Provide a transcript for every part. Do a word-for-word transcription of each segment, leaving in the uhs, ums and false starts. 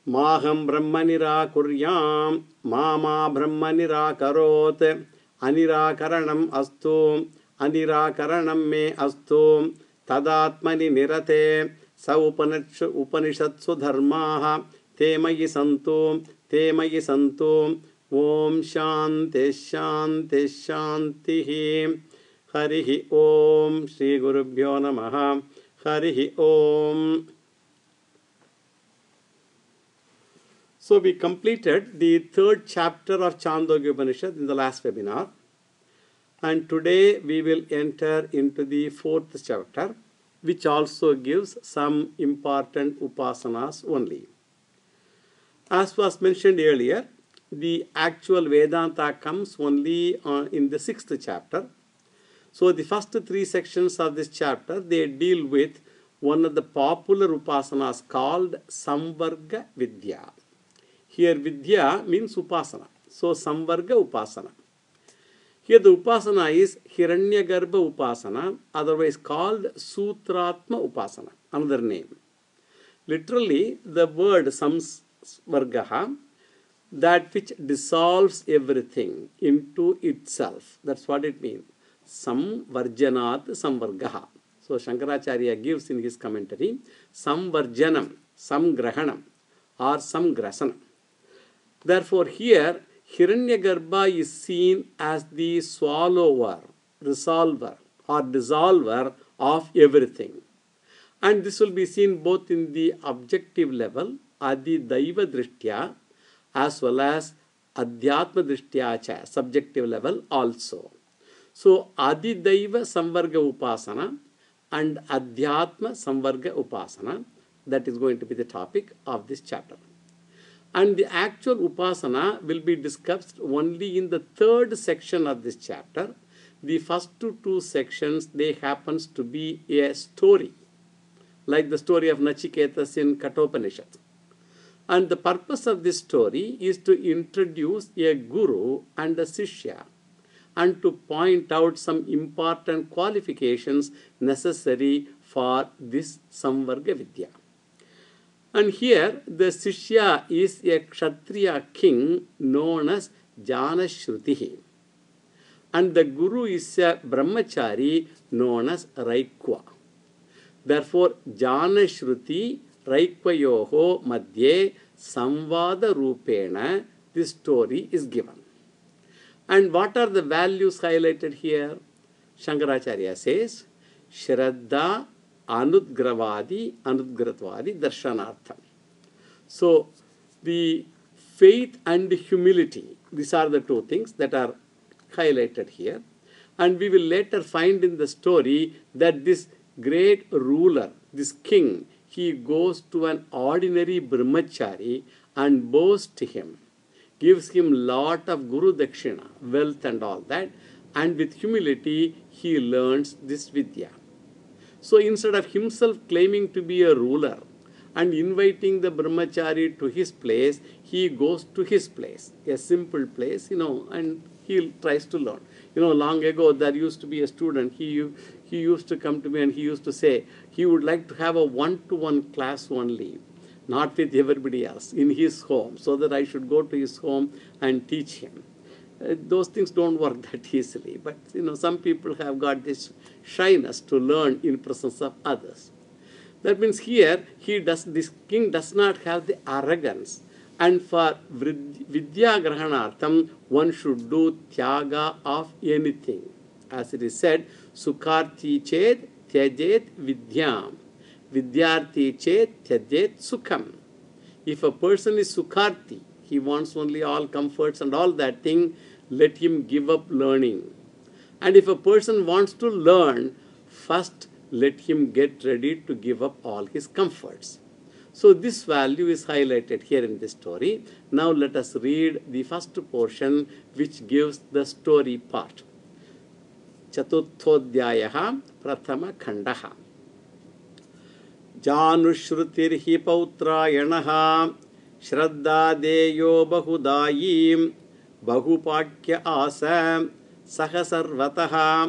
Maham Brahma Nirakuryam Mama Brahma Nirakarot Anirakaranam Astu Anirakaranam Me Astu Tadatmani Nirate Sa Upanishatsu Dharmaha Te Mayi Santu Te Mayi Santu Om Shanti Shanti Shanti Harihi Om Shri Gurubhyo Namaha Harihi Om. So we completed the third chapter of Chandogya Upanishad in the last webinar, and today we will enter into the fourth chapter, which also gives some important upasanas only. As was mentioned earlier, the actual Vedanta comes only uh, in the sixth chapter. So the first three sections of this chapter, they deal with one of the popular upasanas called Samvarga Vidya. Here Vidya means Upasana. So Samvarga Upasana. Here the Upasana is Hiranyagarbha Upasana, otherwise called Sutratma Upasana, another name. Literally, the word Samvargaha, that which dissolves everything into itself. That's what it means. Samvarjanat Samvargaha. So Shankaracharya gives in his commentary Samvarjanam, Samgrahanam or Samgrasanam. Therefore, here Hiranyagarbha is seen as the swallower, resolver or dissolver of everything. And this will be seen both in the objective level, Adi Daiva Drishtya, as well as Adhyatma Drishtya cha, subjective level also. So, Adi Daiva Samvarga Upasana and Adhyatma Samvarga Upasana, that is going to be the topic of this chapter. And the actual Upasana will be discussed only in the third section of this chapter. The first two, two sections, they happens to be a story, like the story of Nachiketas in Kathopanishad. And the purpose of this story is to introduce a guru and a sishya and to point out some important qualifications necessary for this Samvarga Vidya. And here the Sishya is a Kshatriya king known as Janashrutihi. And the Guru is a Brahmachari known as Raikwa. Therefore, Janashruti Raikvayoho Madhye Samvada Rupena, this story is given. And what are the values highlighted here? Shankaracharya says, Shraddha Anudgravadi, Anudgratvadi, Darshanartham. So, the faith and humility, these are the two things that are highlighted here. And we will later find in the story that this great ruler, this king, he goes to an ordinary brahmachari and bows to him, gives him lot of Guru Dakshina, wealth and all that, and with humility he learns this Vidya. So instead of himself claiming to be a ruler and inviting the brahmachari to his place, he goes to his place, a simple place, you know, and he tries to learn. You know, long ago there used to be a student, he, he used to come to me and he used to say he would like to have a one-to-one class only, not with everybody else, in his home, so that I should go to his home and teach him. Uh, those things don't work that easily, but you know, some people have got this shyness to learn in presence of others. That means here, he does, this king does not have the arrogance. And for Vidya Grahanartham, one should do Tyaga of anything. As it is said, Sukharti ched tyajet vidyam. Vidyarthi ched tyajet sukham. If a person is Sukharti, he wants only all comforts and all that thing, let him give up learning. And if a person wants to learn, first let him get ready to give up all his comforts. So this value is highlighted here in this story. Now let us read the first portion which gives the story part. Chaturthodhyayaha Prathama Khandaha. Janushrutirhi Pautrayanaha Shraddha Deyo Bahudayim Bahupakya Asa Sahasarvataha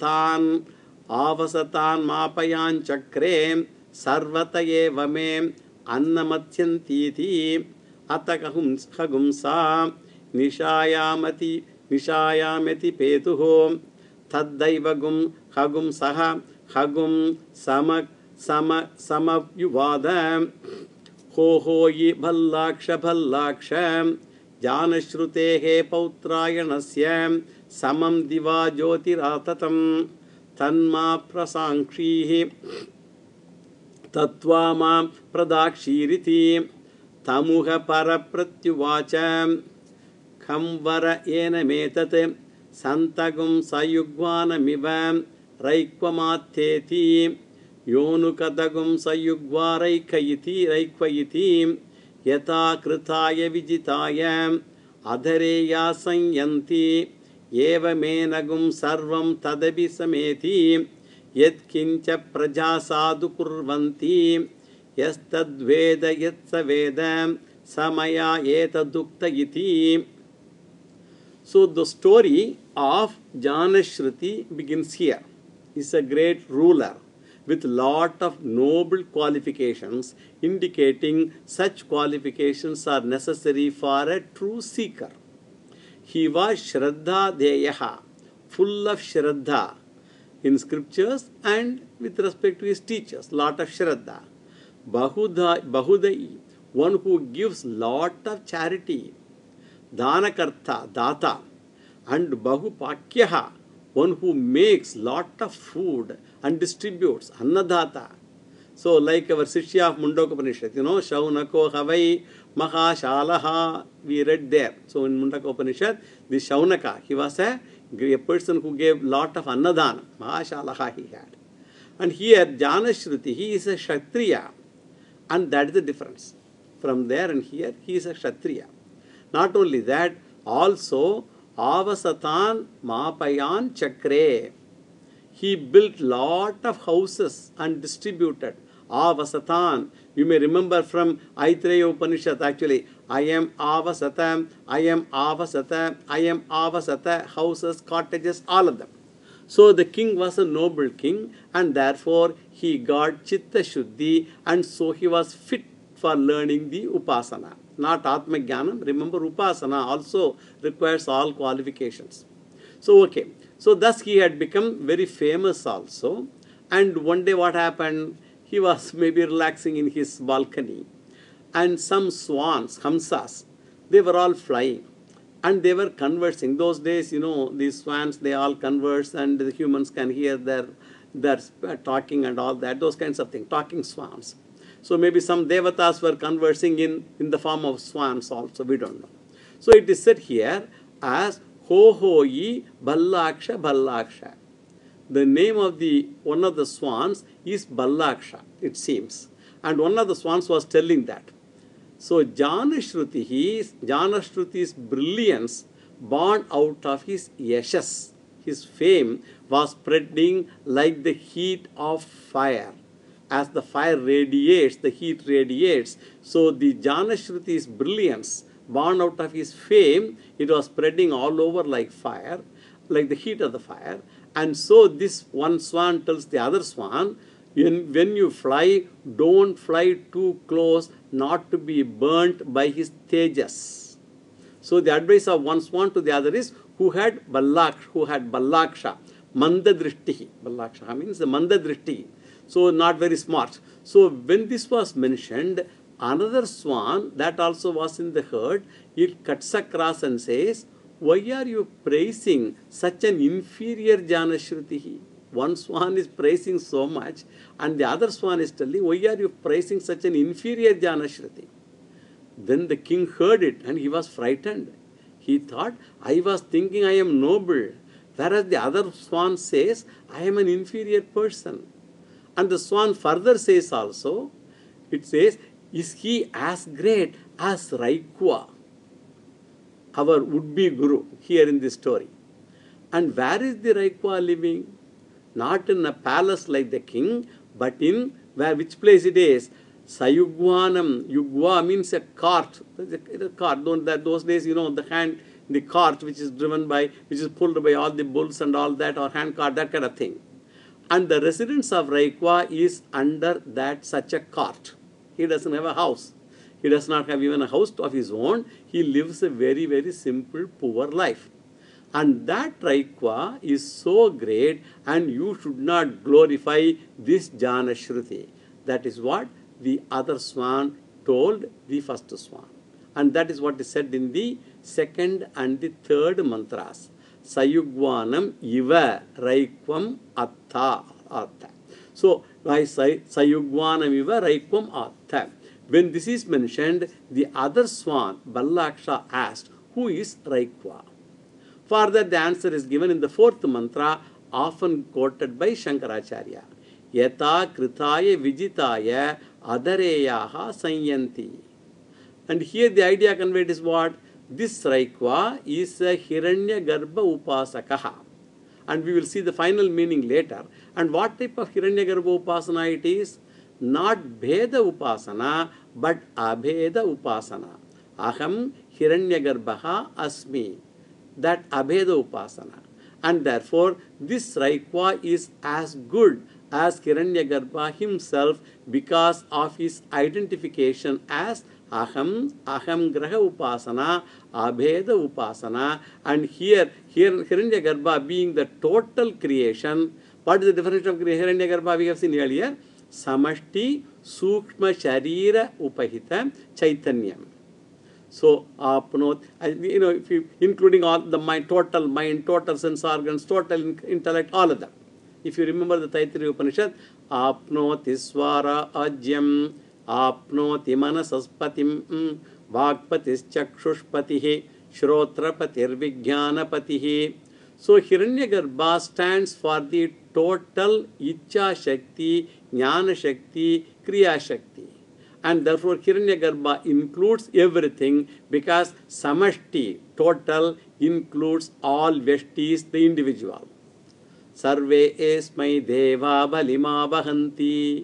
Avasatan Avasatan Mapayan Chakre Sarvata eva me annamatyantiti atakahum khagumsa nishayamati nishayamati petuho taddaivagum khagum saha khagum samak sama samavyuvada ho ho yi bhallaksha bhallaksha janashrutehe pautrayanasya samam diva jyotiratatam tanma prasangshihi tattvama pradakshiriti tamuha parapratyuvacha khamvara ena metat santagum sayugvanamiva raikvamatteti yonukadagum sayugva raikayiti raikvayiti yata kritaya vijitaya adhareya sanyanti eva menagum sarvam tadabi sameti yatkincha praja sadhu kurvanti yastadveda yatsaveda samaya etadukta iti. So the story of Janashruti begins here. He is a great ruler with lot of noble qualifications, indicating such qualifications are necessary for a true seeker. He was Shraddha Deyaha, full of Shraddha in scriptures and with respect to his teachers, lot of Shraddha. Bahudha, Bahudai, one who gives lot of charity. Dhanakartha, Data, and Bahupakyaha, one who makes lot of food and distributes, Annadata. So like our Shishya of Mundoka Upanishad, you know, Shaunako Havai Mahashalaha, we read there. So in Mundoka Upanishad, the Shaunaka, he was a, a person who gave lot of Annadana, Mahashalaha he had. And here Janashruti, he is a Kshatriya, and that is the difference. From there and here, he is a Kshatriya. Not only that, also Avasatan Mapayan Chakre. He built lot of houses and distributed. Avasatan. You may remember from Aitreya Upanishad actually. I am Avasata, I am Avasata, I am Avasata, houses, cottages, all of them. So the king was a noble king and therefore he got Chitta Shuddhi and so he was fit for learning the Upasana. Not Atma Jnanam. Remember, Upasana also requires all qualifications. So, okay. So, thus he had become very famous also. And one day what happened? He was maybe relaxing in his balcony. And some swans, Hamsas, they were all flying. And they were conversing. Those days, you know, these swans, they all converse and the humans can hear their, their talking and all that. Those kinds of things. Talking swans. So maybe some devatas were conversing in, in the form of swans also, we don't know. So it is said here as Ho Ho Yi Ballaksha Ballaksha. The name of the one of the swans is Ballaksha, it seems. And one of the swans was telling that. So Janashruti, his, Janashruti's brilliance born out of his yashas. His fame was spreading like the heat of fire. As the fire radiates, the heat radiates. So the Janashruti's brilliance, born out of his fame, it was spreading all over like fire, like the heat of the fire. And so this one swan tells the other swan, when, when you fly, don't fly too close, not to be burnt by his tejas. So the advice of one swan to the other is, who had Ballak, who had Ballaksha, Mandadrishtihi. Ballaksha means the Mandadrishtihi. So not very smart. So when this was mentioned, another swan that also was in the herd, it cuts across and says, why are you praising such an inferior Janashrutihi? One swan is praising so much and the other swan is telling, why are you praising such an inferior Janashruti? Then the king heard it and he was frightened. He thought, I was thinking I am noble. Whereas the other swan says, I am an inferior person. And the swan further says also, it says, is he as great as Raikwa, our would-be guru, here in this story? And where is the Raikwa living? Not in a palace like the king, but in where, which place it is? Sayugvanam. Yugva means a cart. A cart. Don't that those days, you know, the hand, the cart which is driven by, which is pulled by all the bulls and all that, or hand cart, that kind of thing. And the residence of Raikwa is under that such a cart. He doesn't have a house. He does not have even a house of his own. He lives a very, very simple, poor life. And that Raikva is so great, and you should not glorify this Jana Shruti. That is what the other swan told the first swan. And that is what is said in the second and the third mantras. Sayugvanam iva Raikvam atta. atta. So, Sayugvanam iva Raikvam atta. When this is mentioned, the other swan, Ballaksha, asked, who is Raikva? Further, the answer is given in the fourth mantra, often quoted by Shankaracharya. Yata kritaya vijitaya adareyaha sanyanti. And here the idea conveyed is what? This Raikva is a Hiranyagarbha Upasakaha. And we will see the final meaning later. And what type of Hiranyagarbha Upasana it is? Not Bheda Upasana, but Abheda Upasana. Aham Hiranyagarbha Asmi. That Abheda Upasana. And therefore, this Raikva is as good as Hiranyagarbha himself because of his identification as Aham, Aham Graha Upasana, Abheda Upasana. And here, here Hiranyagarbha being the total creation. What is the definition of Hiranyagarbha we have seen earlier? Samashti Sukshma Sharira Upahita Chaitanyam. So, apnot, you know, if you, including all the mind, total mind, total sense organs, total intellect, all of them. If you remember the Taittiriya Upanishad, apnoti swara ajyam, apnoti manasaspatim, vagpatis chakshushpatihi, shrotrapatir vijnanapatihi. So, Hiranyagarbha stands for the total Icha Shakti, Jnana Shakti, Kriya Shakti. And therefore, Hiranyagarbha includes everything because Samashti, total, includes all Veshtis, the individual. Sarve esmai deva balima bahanti.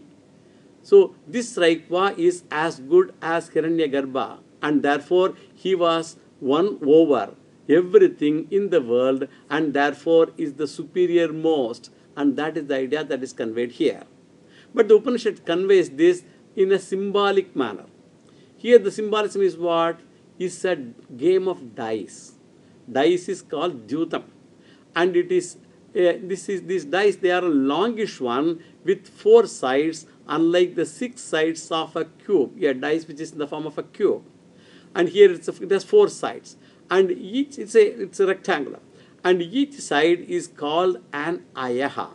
So, this Raikva is as good as Hiranyagarbha, and therefore, he was won over everything in the world, and therefore is the superior most. And that is the idea that is conveyed here. But the Upanishad conveys this in a symbolic manner. Here the symbolism is what? Is a game of dice. Dice is called Dhyutam. And it is, uh, this is, these dice, they are a longish one with four sides, unlike the six sides of a cube. A dice which is in the form of a cube. And here it's a, it has four sides. And each, it's a, it's a rectangular. And each side is called an ayaha.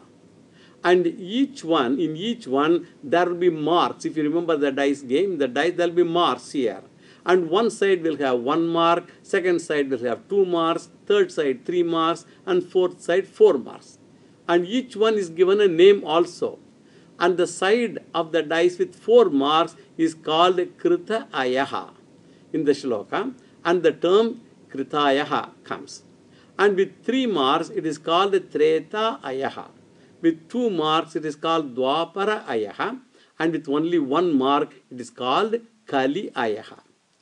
And each one, in each one, there will be marks. If you remember the dice game, the dice, there will be marks here. And one side will have one mark, second side will have two marks, third side three marks, and fourth side four marks. And each one is given a name also. And the side of the dice with four marks is called Krita Ayaha in the shloka. And the term Kritayaha comes. And with three marks, it is called Treta Ayaha. With two marks, it is called Dwapara Ayaha. And with only one mark, it is called Kali Ayaha.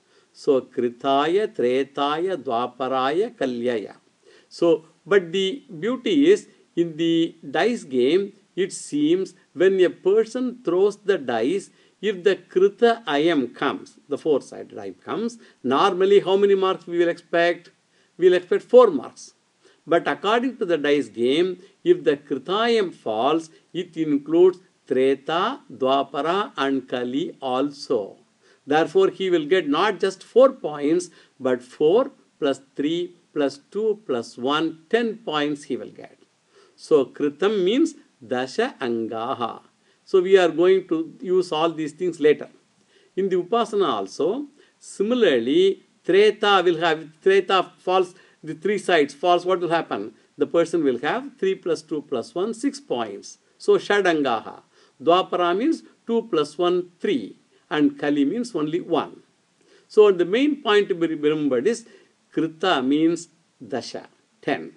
So, Kritaya, Tretaya, Dwaparaya, Kalyaya. So, but the beauty is, in the dice game, it seems when a person throws the dice, if the Krita Ayam comes, the four-sided die comes, normally how many marks we will expect? We will expect four marks. But according to the dice game, if the Kritayam falls, it includes Treta, Dwapara and Kali also. Therefore, he will get not just four points, but four plus three plus two plus one, ten points he will get. So, Kritam means Dasha Angaha. So, we are going to use all these things later. In the Upasana also, similarly, Treta will have, Treta falls, the three sides falls, what will happen? The person will have three plus two plus one, six points. So, Shadangaha. Dwapara means two plus one, three. And Kali means only one. So, the main point to be remembered is Krita means Dasha, ten.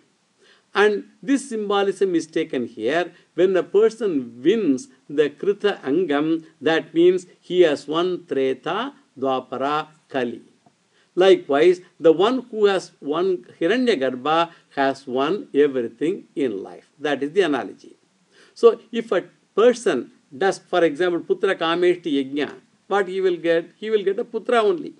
And this symbolism is taken here. When a person wins the Krita Angam, that means he has won Treta, Dwapara, Kali. Likewise, the one who has won Hiranyagarbha has won everything in life. That is the analogy. So, if a person does, for example, Putra Kameshti Yajna, what he will get? He will get a putra only.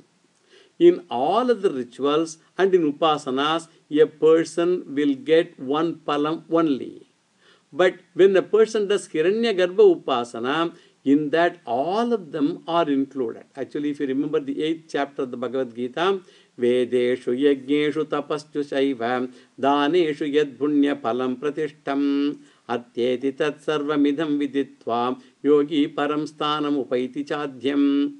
In all other rituals and in upasanas, a person will get one palam only. But when a person does Hiranyagarbha upasana, in that all of them are included. Actually, if you remember the eighth chapter of the Bhagavad Gita, Vedeshu yajneshu tapaschu shaiva daneshu yad punya palam pratishtam atyeti tat sarvamidham viditva yogi param sthanam upaiti chadhyam.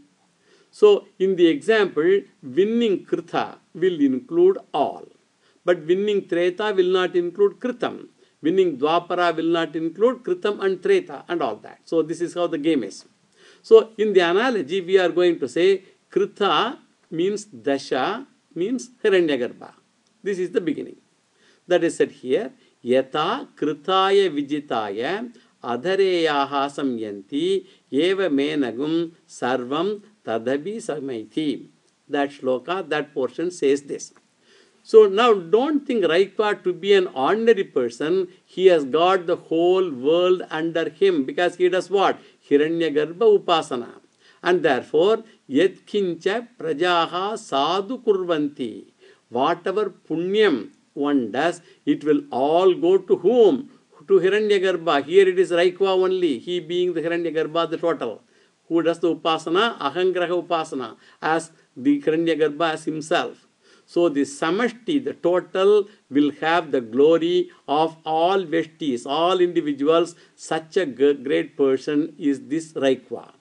So, in the example, winning Kritha will include all. But winning Treta will not include Kritam. Winning Dwapara will not include Kritam and Treta and all that. So, this is how the game is. So, in the analogy, we are going to say Kritha means Dasha means Hiranyagarbha. This is the beginning. That is said here. Yata Kritaya Vijitaya Adhareyaha Samyanti Eva Menagum Sarvam Tadabi Samaiti. That shloka, that portion says this. So now don't think Raikva to be an ordinary person. He has got the whole world under him because he does what? Hiranyagarbha upasana. And therefore, yatkincha prajaha sadhu kurvanti. Whatever punyam one does, it will all go to whom? To Hiranyagarbha. Here it is Raikva only. He being the Hiranyagarbha, the total. Who does the upasana? Ahangraha upasana. As the Hiranyagarbha as himself. So the samashti, the total, will have the glory of all Veshtis, all individuals. Such a great person is this Raikva.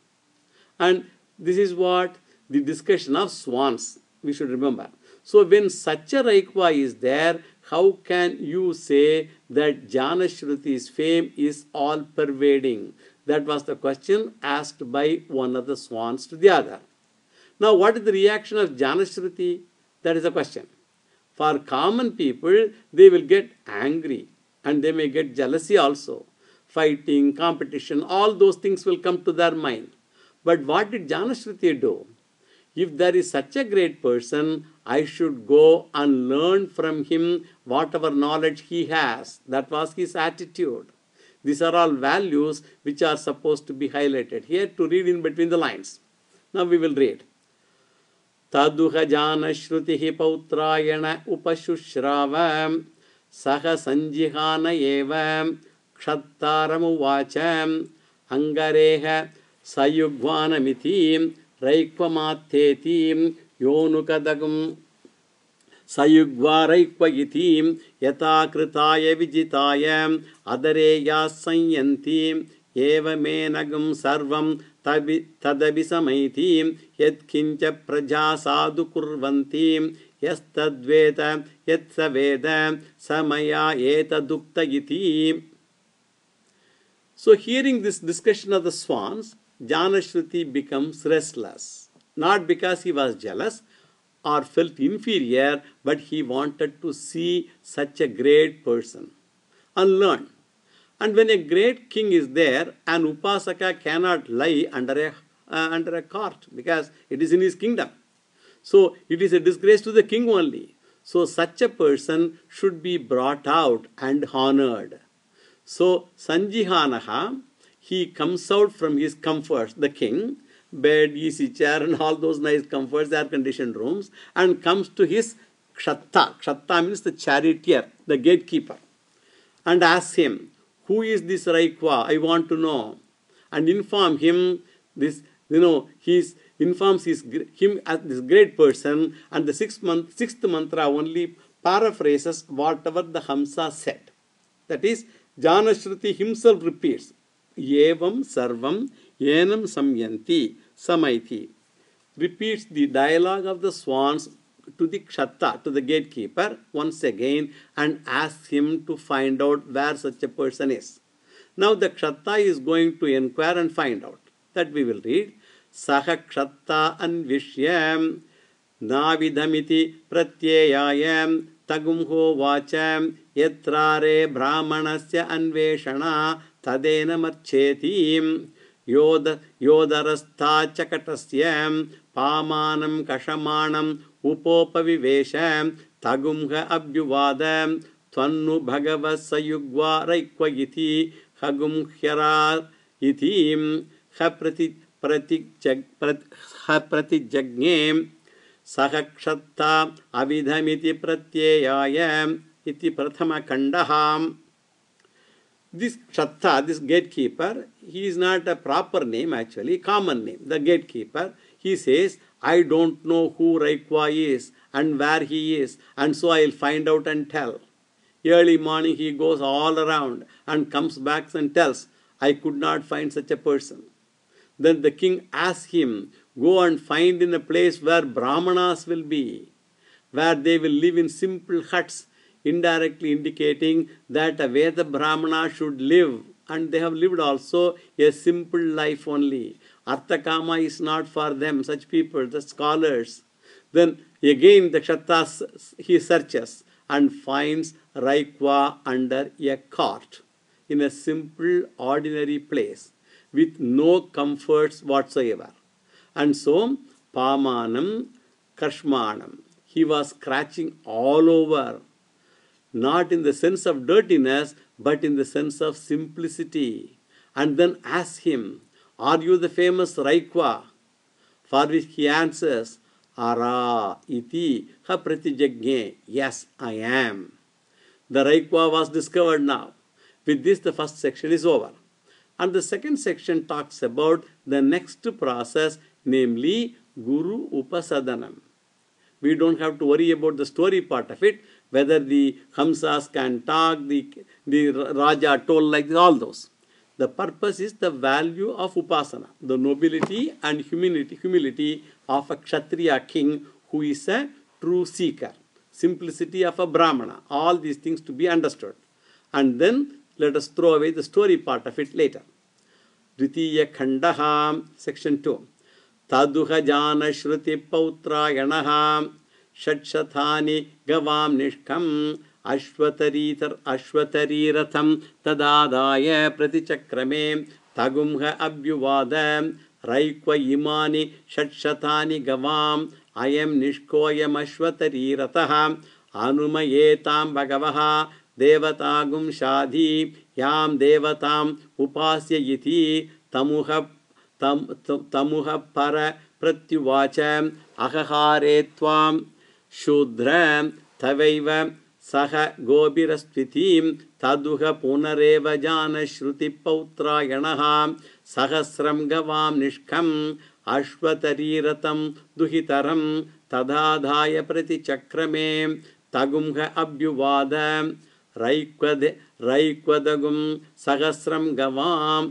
And this is what the discussion of swans, we should remember. So when such a Raikva is there, how can you say that Janashruti's fame is all pervading? That was the question asked by one of the swans to the other. Now what is the reaction of Janashruti? That is the question. For common people, they will get angry and they may get jealousy also. Fighting, competition, all those things will come to their mind. But what did Janashruti do? If there is such a great person, I should go and learn from him whatever knowledge he has. That was his attitude. These are all values which are supposed to be highlighted. Here to read in between the lines. Now we will read. Taduha Janashrutihi Pautrayana Upashushrava Saha Sanjihana Eva Kshattaram Uvacham Angareha Sayugvanamiti Raikvamathetim Yonukadagum Sayugva Raikvayitim Yata Kritaya Vijitaya Adareya Sanyantim Eva Menagam Sarvam Tadabi Samaitim Yatkincha Praja Sadhu Kurvantim Yastadveta Yatsaveda Samaya Eta Dukta Iti. So hearing this discussion of the swans, Janashruti becomes restless. Not because he was jealous or felt inferior, but he wanted to see such a great person and learn. And when a great king is there, an upasaka cannot lie under a, uh, under a cart because it is in his kingdom. So it is a disgrace to the king only. So such a person should be brought out and honored. So Sanjihanaha, he comes out from his comforts, the king, bed, easy chair and all those nice comforts, air-conditioned rooms, and comes to his kshatta. Kshatta means the charioteer, the gatekeeper, and asks him, who is this Raikva? I want to know. And inform him this, you know, he informs his, him as this great person, and the sixth, month, sixth mantra only paraphrases whatever the Hamsa said. That is, Janashruti himself repeats, Yevam Sarvam Yenam Samyanti Samaiti. Repeats the dialogue of the swans to the Kshatta, to the gatekeeper, once again, and asks him to find out where such a person is. Now the Kshatta is going to inquire and find out. That we will read. Saha Kshatta Anvishyam Navidamiti Pratyayayam Tagumho Vacham Yatrare Brahmanasya Anveshana Tadena Marchetim Yoda Yodarastha Chakatasyam Pamanam Kashamanam Upopavivesham Tagumha Abhyuvadam Tvannu Bhagavas Sayugva Raikvayiti Hagum Hyara Itim Haprati प्रतिजज्ञे सह क्षत्ता अविधमिति प्रत्ययाय इति प्रथमखण्डः. This Kshatta, this gatekeeper, he is not a proper name actually, common name. The gatekeeper, he says, I don't know who Raikwa is and where he is, and so I will find out and tell. Early morning he goes all around and comes back and tells, I could not find such a person. Then the king asks him, go and find in a place where Brahmanas will be, where they will live in simple huts, indirectly indicating that a Veda Brahmana should live, and they have lived also a simple life only. Arthakama is not for them, such people, the scholars. Then again the Kshatta, he searches and finds Raikwa under a cart, in a simple ordinary place, with no comforts whatsoever. And so, Pamanam, Karshmanam, he was scratching all over, not in the sense of dirtiness, but in the sense of simplicity. And then ask him, are you the famous Raikwa? For which he answers, Ara iti ha pratijajñe, yes, I am. The Raikwa was discovered now. With this, the first section is over. And the second section talks about the next process, namely Guru Upasadanam. We don't have to worry about the story part of it, whether the Hamsas can talk, the, the Raja told like this, all those. The purpose is the value of Upasana, the nobility and humility, humility of a Kshatriya king who is a true seeker, simplicity of a Brahmana, all these things to be understood. And then let us throw away the story part of it later. Dvitiya Khandaha, section two. Taduha jana shruti pautrayanaha षट्शतानि गवाम निष्कम अश्वतरीतर अश्वतरीरथम तदादाय प्रतिचक्रमे तगुम्ह अभ्युवाद Raikva इमानि षट्शतानि गवाम अयम निष्कोयम अश्वतरीरथः अनुमयेतां भगवः देवतागुं शाधि यां देवतां उपास्य इति तमुह तम तमुह पर प्रत्युवाच अहहारे त्वां शूद्र तवैव सह गोभिरस्त्वितीं तदुह पुनरेव जान श्रुति पौत्रायणः सहस्रं गवां निष्कम् अश्वतरीरथं दुहितरं तदाधाय प्रतिचक्रमे तगुंह अभ्युवाद रैक्वद रैक्वदगुं सहस्रं गवां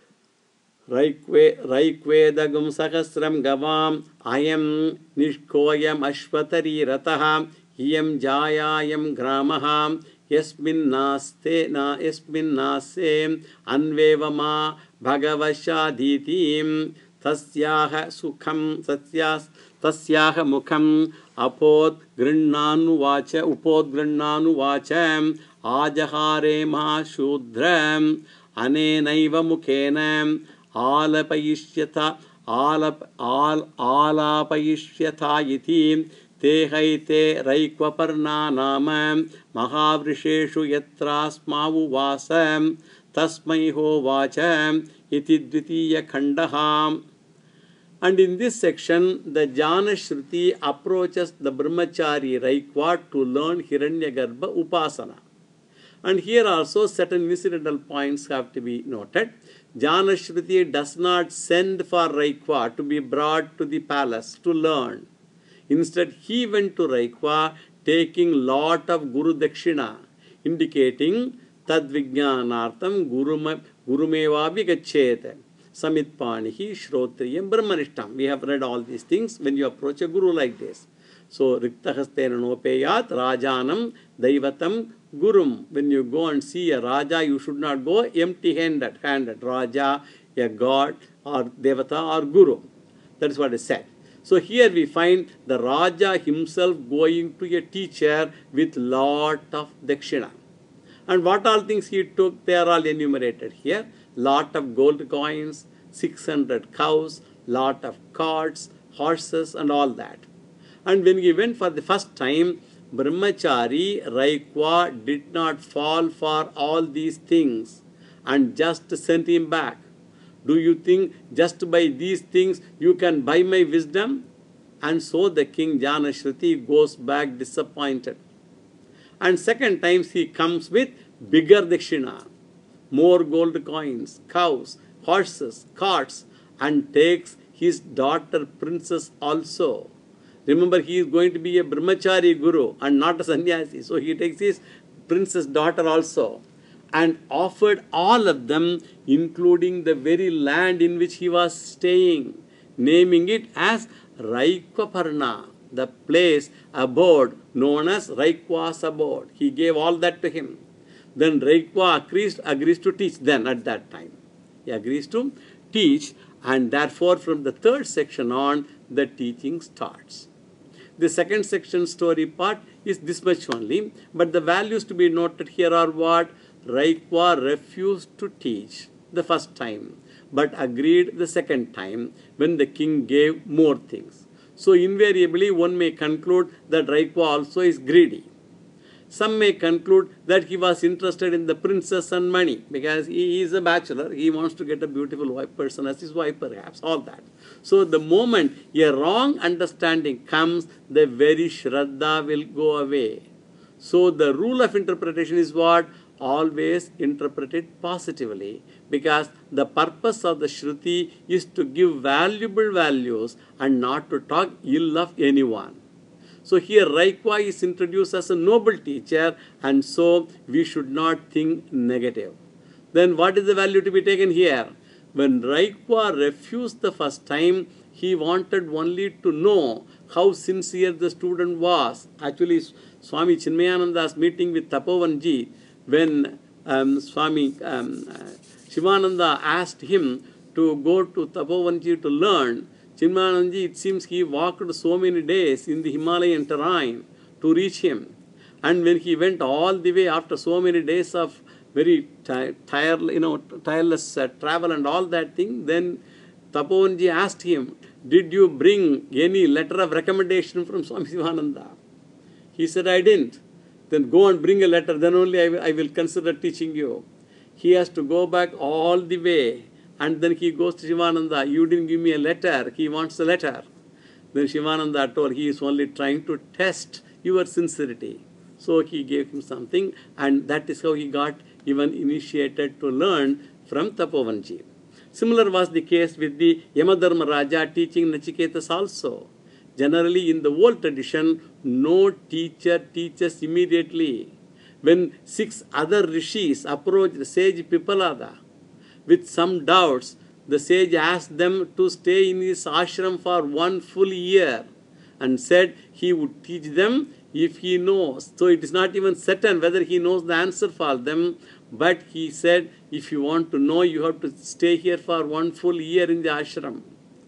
रैक्वे रैक्वेदगुं सहस्रं गवाम् अयं निष्कोयम् अश्वतरीरथः इयं जायायं ग्रामः यस्मिन्नास्ते न यस्मिन्नास्ते अन्वेवमा भगवशाधीतिं तस्याः सुखं तस्याः तस्याः मुखम् अपोद् गृह्णानुवाच उपोद्गृह्णानुवाच आजहारे महाशूद्रम् अनेनैव मुखेन आलपयिष्यथा आलप आल आलापयिष्यथा इति ते हैते रैक्वपर्णा नाम महावृषेषु यत्रास्मावुवास तस्मै होवाच इति द्वितीयखण्डः. And in this section, the Jana Shruti approaches the Brahmachari Raikwa to learn Hiranyagarbha Upasana. And here also certain incidental points have to be noted. Jana Shruti does not send for Raikwa to be brought to the palace to learn. Instead, he went to Raikwa taking lot of Guru Dakshina, indicating Tadvijnanartham Gurumeva Vigachet. Samitpanihi Shrotriyam Brahmanishtam. We have read all these things when you approach a Guru like this. So, Riktahastena Nopeyat Rajanam Daivatam Gurum. When you go and see a Raja, you should not go empty-handed. Handed. Raja, a god, or Devata, or Guru. That is what is said. So here we find the Raja himself going to a teacher with lot of Dakshina. And what all things he took, they are all enumerated here. Lot of gold coins, six hundred cows, lot of carts, horses, and all that. And when he went for the first time, Brahmachari Raikwa did not fall for all these things and just sent him back. Do you think just by these things you can buy my wisdom? And so the king Janashruti goes back disappointed. And second times he comes with bigger dakshina, more gold coins, cows, horses, carts, and takes his daughter princess also. Remember, he is going to be a brahmachari guru and not a sannyasi. So he takes his princess daughter also and offered all of them, including the very land in which he was staying, naming it as Raikwaparna, the place abode known as Raikwa's abode. He gave all that to him. Then Raikwa agrees, agrees to teach then at that time. He agrees to teach, and therefore from the third section on, the teaching starts. The second section story part is this much only, but the values to be noted here are what? Raikwa refused to teach the first time, but agreed the second time when the king gave more things. So invariably one may conclude that Raikwa also is greedy. Some may conclude that he was interested in the princess and money because he is a bachelor. He wants to get a beautiful wife person as his wife perhaps, all that. So the moment a wrong understanding comes, the very Shraddha will go away. So the rule of interpretation is what? Always interpret it positively, because the purpose of the Shruti is to give valuable values and not to talk ill of anyone. So here Raikwa is introduced as a noble teacher, and so we should not think negative. Then what is the value to be taken here? When Raikwa refused the first time, he wanted only to know how sincere the student was. Actually, Swami Chinmayananda's meeting with Tapovanji, when um, Swami um, Shivananda asked him to go to Tapovanji to learn, Chinmayanandaji, it seems he walked so many days in the Himalayan terrain to reach him. And when he went all the way after so many days of very tire, you know, tireless uh, travel and all that thing, then Tapovanji asked him, did you bring any letter of recommendation from Swami Shivananda? He said, I didn't. Then go and bring a letter, then only I will, I will consider teaching you. He has to go back all the way, and then he goes to Shivananda, you didn't give me a letter, he wants a letter. Then Shivananda told he is only trying to test your sincerity. So he gave him something, and that is how he got even initiated to learn from Tapovanji. Similar was the case with the Yamadharma Raja teaching Nachiketas also. Generally, in the old tradition, no teacher teaches immediately. When six other rishis approached sage Pipalada with some doubts, the sage asked them to stay in his ashram for one full year and said he would teach them if he knows. So it is not even certain whether he knows the answer for them, but he said, if you want to know, you have to stay here for one full year in the ashram.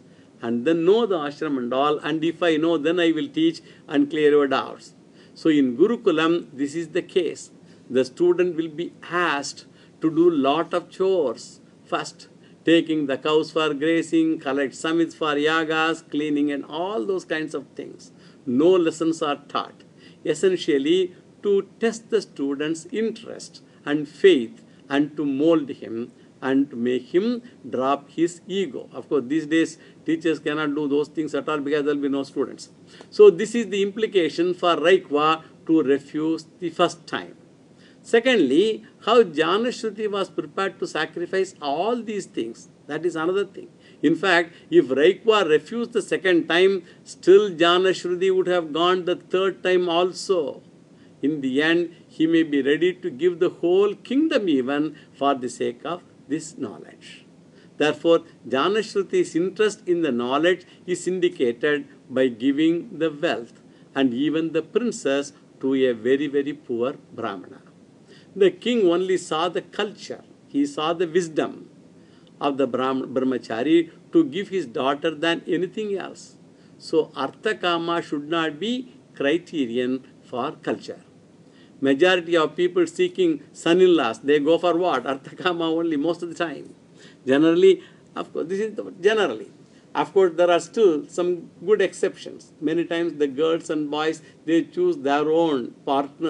And then know the ashram and all, and if I know, then I will teach and clear your doubts. So in Gurukulam, this is the case. The student will be asked to do lot of chores. First, taking the cows for grazing, collect samits for yagas, cleaning and all those kinds of things. No lessons are taught. Essentially, to test the student's interest and faith and to mold him and to make him drop his ego. Of course, these days, teachers cannot do those things at all because there will be no students. So this is the implication for Raikwa to refuse the first time. Secondly, how Janashruti was prepared to sacrifice all these things. That is another thing. In fact, if Raikwa refused the second time, still Janashruti would have gone the third time also. In the end, he may be ready to give the whole kingdom even for the sake of this knowledge. Therefore, Janashruti's interest in the knowledge is indicated by giving the wealth and even the princess to a very, very poor Brahmana. The king only saw the culture, he saw the wisdom of the Brahm brahmachari to give his daughter than anything else. So, Artha Kama should not be criterion for culture. Majority of people seeking son-in-laws, they go for what? Artha Kama only most of the time. Generally, of course, this is the, generally. Of course, there are still some good exceptions. Many times the girls and boys, they choose their own partners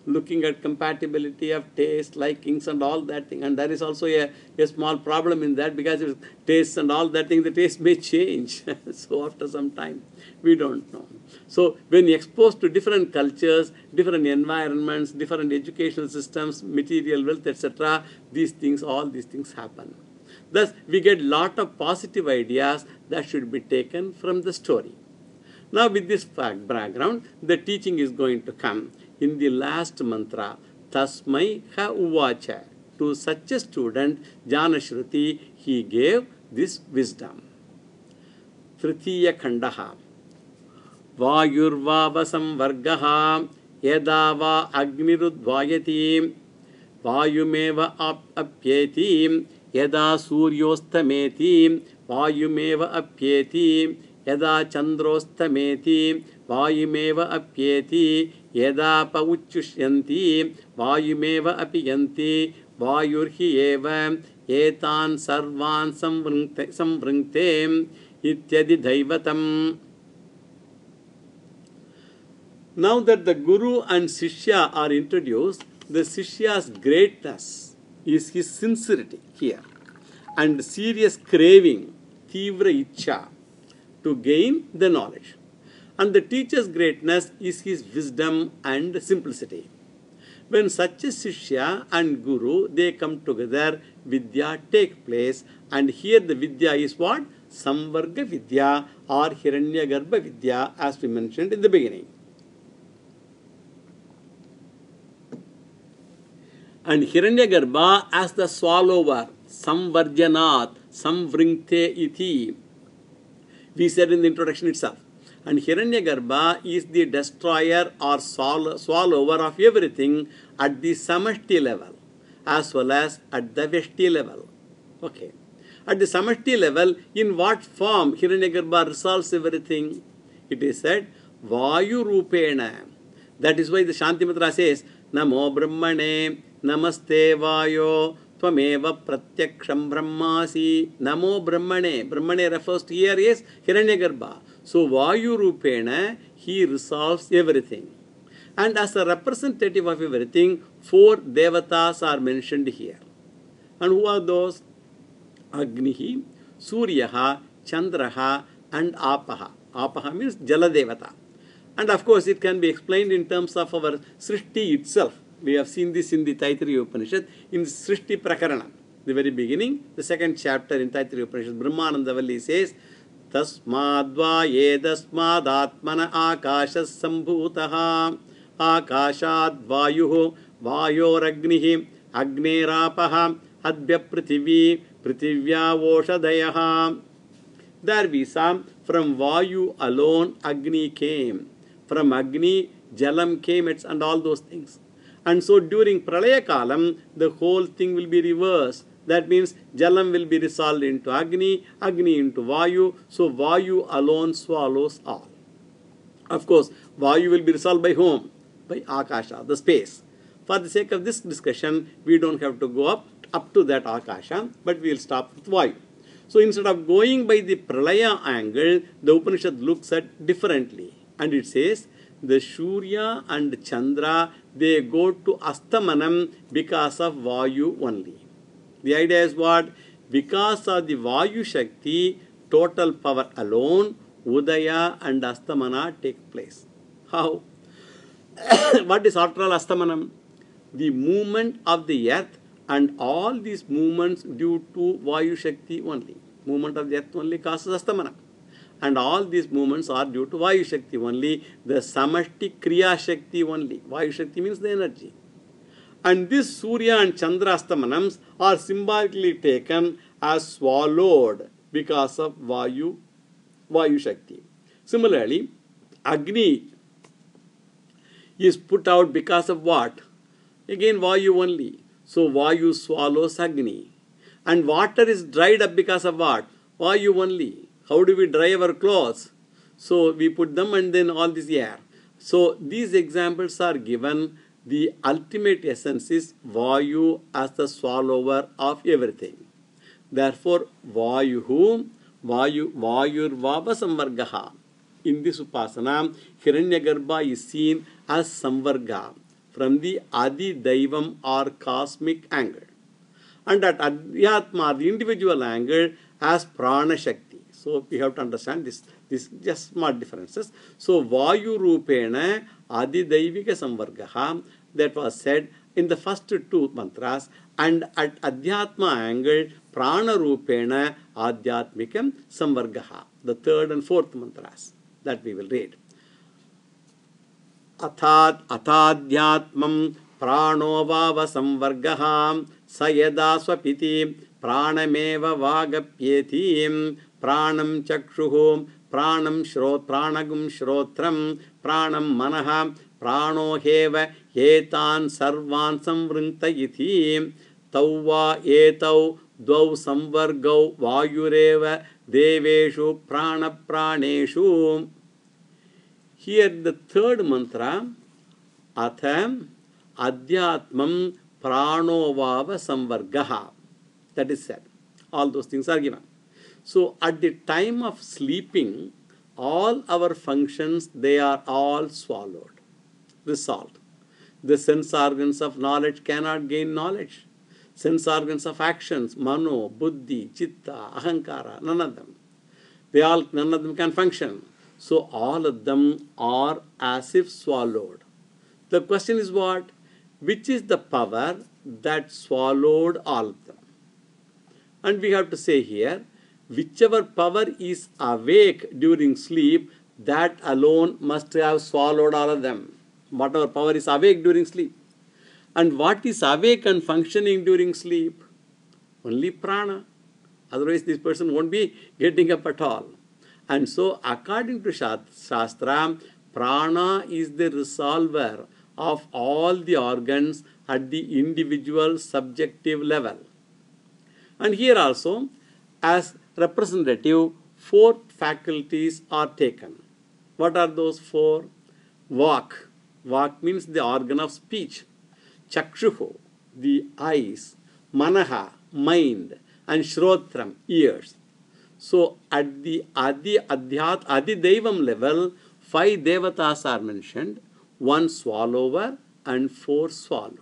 looking at compatibility of taste, likings and all that thing. And there is also a, a small problem in that, because if tastes and all that thing, the taste may change. So after some time, we don't know. So when exposed to different cultures, different environments, different educational systems, material wealth, et cetera, these things, all these things happen. Thus, we get lot of positive ideas that should be taken from the story. Now, with this fact background, the teaching is going to come in the last mantra, Tasmai ha uvacha. To such a student, Janashruti, he gave this wisdom. Tritiya Khandaha. Vayurvava samvargaha yadava agnirudvayati vayumeva apyeti yada suryostameti vayumeva apyeti yada chandrostameti vayumeva apyeti yada pauchushyanti vayumeva apiyanti vayurhi eva etan sarvan samvrinkte ityadi daivatam. Now that the Guru and Shishya are introduced, the Shishya's greatness is his sincerity here, and serious craving, tivra ichha, to gain the knowledge. And the teacher's greatness is his wisdom and simplicity. When such a Shishya and Guru, they come together, Vidya take place, and here the Vidya is what? Samvarga Vidya or Hiranyagarbha Vidya, as we mentioned in the beginning. And Hiranyagarbha as the swallower, Samvarjanat, Samvrinkte iti. We said in the introduction itself. And Hiranyagarbha is the destroyer or swallower of everything at the Samashti level, as well as at the Veshti level. Okay. At the Samashti level, in what form Hiranyagarbha resolves everything? It is said, Vayu Rupena. That is why the Shanti Mantra says, Namo Brahmane, Namaste Vayo, Tvameva Pratyaksham Brahmasi. Namo Brahmane. Brahmane refers to here is Hiranyagarbha. So Vayu Rupena, he resolves everything. And as a representative of everything, four devatas are mentioned here. And who are those? Agnihi, Suryaha, Chandraha, and Apaha. Apaha means Jala Devata. And of course, it can be explained in terms of our Srishti itself. We have seen this in the Taittiriya Upanishad, in Srishti Prakarana, the very beginning, the second chapter in Taittiriya Upanishad. Brahmananda Valli says, Tasmadva yedasmad atmana akashas sambhutaha akashad vayuho vayoragnihi agnerapaha adbhya prithivi prithivya voshadayaha. There we saw from Vayu alone Agni came. From Agni, Jalam came, and all those things. And so during Pralaya Kalam, the whole thing will be reversed. That means Jalam will be resolved into Agni, Agni into Vayu. So Vayu alone swallows all. Of course, Vayu will be resolved by whom? By Akasha, the space. For the sake of this discussion, we don't have to go up, up to that Akasha, but we will stop with Vayu. So instead of going by the Pralaya angle, the Upanishad looks at differently. And it says, the Surya and Chandra, they go to Astamanam because of Vayu only. The idea is what? Because of the Vayu Shakti, total power alone, Udaya and Astamana take place. How? What is after all Astamanam? The movement of the earth, and all these movements due to Vayu Shakti only. Movement of the earth only causes Astamana. And all these movements are due to Vayu Shakti only, the Samashti Kriya Shakti only. Vayu Shakti means the energy. And this Surya and Chandra Astamanams are symbolically taken as swallowed because of Vayu, Vayu Shakti. Similarly, Agni is put out because of what? Again, Vayu only. So Vayu swallows Agni. And water is dried up because of what? Vayu only. How do we dry our clothes? So we put them and then all this air. So these examples are given. The ultimate essence is Vayu as the swallower of everything. Therefore, Vayuhu, Vayu, Vayurvava Samvargaha. In this Upasana, Hiranyagarbha is seen as Samvarga. from the Adi Daivam or cosmic angle. And at Adhyatma, the individual angle, as Prana Shakti. So we have to understand this, this just smart differences. So Vayu Rupena Adi Daivika Samvargaha, that was said in the first two mantras, and at Adhyatma angle, Prana Rupena Adhyatmikam Samvargaha, the third and fourth mantras that we will read. Athat Atadhyatmam Prano Vava Samvargaha Sayada Swapiti Pranameva Vagapyetim Pranam Chakshuhum Pranam Shrot Pranagum Shrotram Pranam Manaha Prano Heva Etan Sarvan Samvrintayiti Tauva Etau Dvau Samvargau Vayureva Deveshu Prana Praneshu. Here the third mantra, Atham Adhyatmam Pranovava Samvargaha. That is said. All those things are given. So at the time of sleeping, all our functions, they are all swallowed, resolved. The sense organs of knowledge cannot gain knowledge. Sense organs of actions, mano, buddhi, chitta, ahankara, none of them. They all, none of them can function. So all of them are as if swallowed. The question is what? Which is the power that swallowed all of them? And we have to say here, whichever power is awake during sleep, that alone must have swallowed all of them. Whatever power is awake during sleep. And what is awake and functioning during sleep? Only prana. Otherwise this person won't be getting up at all. And so according to Shastra, prana is the resolver of all the organs at the individual subjective level. And here also, as representative, four faculties are taken. What are those four? Vak. Vak means the organ of speech. Chakshuhu, the eyes. Manaha, mind. And Shrotram, ears. So at the Adi Adhyat Adi Daivam level, five devatas are mentioned, one swallower and four swallowed.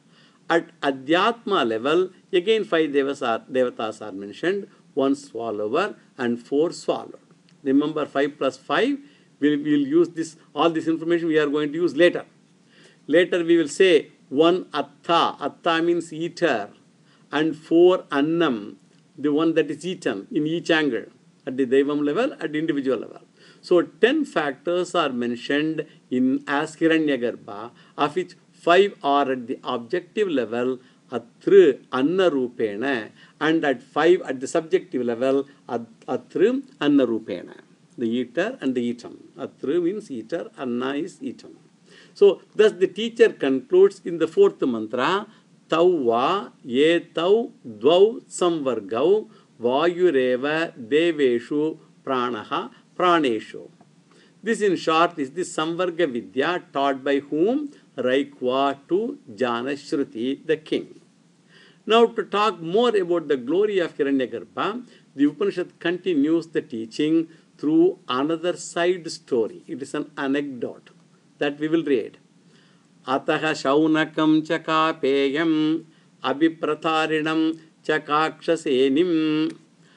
At Adhyatma level, again five devas are, devatas are mentioned, one swallower and four swallowed. Remember, five plus five, we will use this, all this information we are going to use later. Later we will say one Atta, Atta means eater, and four Annam, the one that is eaten in each angle, at the Daivam level, at the individual level. So ten factors are mentioned in as Hiranyagarbha, of which five are at the objective level, Atru Anna Rupena, and at five at the subjective level, Atru Anna Rupena, the eater and the eaten. Atru means eater, Anna is eaten. So thus the teacher concludes in the fourth mantra, Tauva Etau Dvau Samvargau Vayureva Deveshu Pranaha Praneshu. This in short is the Samvarga Vidya taught by whom? Raikwa to Janashruti, the king. Now to talk more about the glory of Hiranyagarbha, the Upanishad continues the teaching through another side story. It is an anecdote that we will read. Ataha Shaunakam Chakapeyam Abhipratharinam Chakakshasenim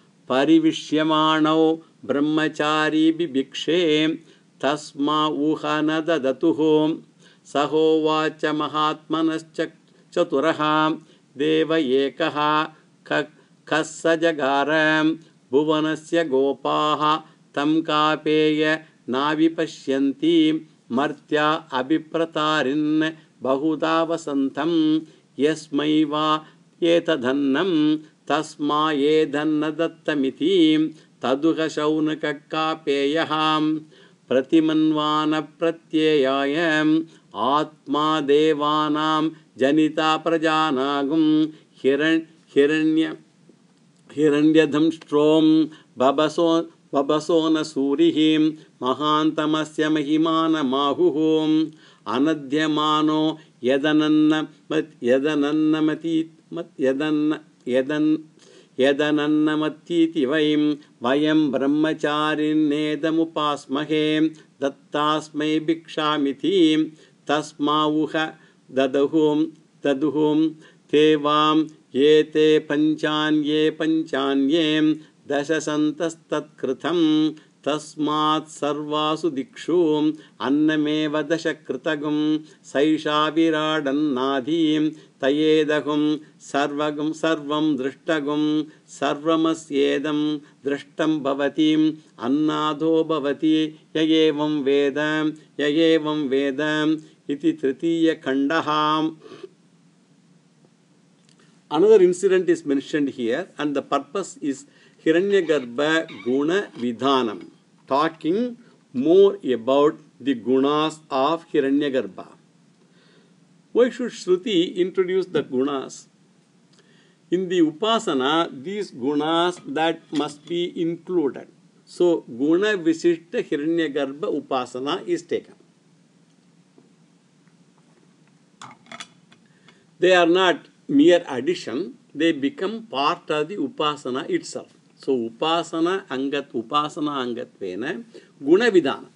Parivishyamano Brahmachari Bibikshe Tasma Uhana Dadatuhum Sahovacha Mahatmanas Chaturaha Deva Ekaha Kassajagaram Bhuvanasya Gopaha Tam Kapeya Navipashyanti Martya Abhipratarin Bahuda Vasantam Yasmaiva Etadhannam Tasma Edhanna Dattamiti Taduha Shaunaka Kapeyaham Pratimanvana Pratyayayam Atma Devanam Janita Prajanagum Hiran Hiranya Hiranyadham Strom Babason Babasona Surihim Mahantamasya Mahimana Mahuhum Anadhyamano Yadananna Yadananna Mati Yadan Yadan Yadanannamatiti Vaim Vayam Brahmacharin Nedamupasmahe Dattasmai Bhikshamiti Tasma Uha Dadahum Daduhum Tevam Yete Panchanye Panchanyem Dashasantastat Kritam Tasmat Sarvasu Dikshum Annameva Dashakritagum Saisha Viradan Nadhim Tayedahum Sarvagum Sarvam Drishtagum Sarvamasyedam Drishtam Bhavatim Annado Bhavati Yayevam Vedam Yayevam Vedam Iti Tritiya Kandaham. Another incident is mentioned here, and the purpose is Hiranyagarbha Guna Vidhanam, talking more about the gunas of Hiranyagarbha. Why should Shruti introduce the gunas? In the Upasana, these gunas that must be included. So, Guna Visishta Hiranyagarbha Upasana is taken. They are not mere addition, they become part of the Upasana itself. So, Upasana Angat, Upasana Angatvena, Guna Vidhana.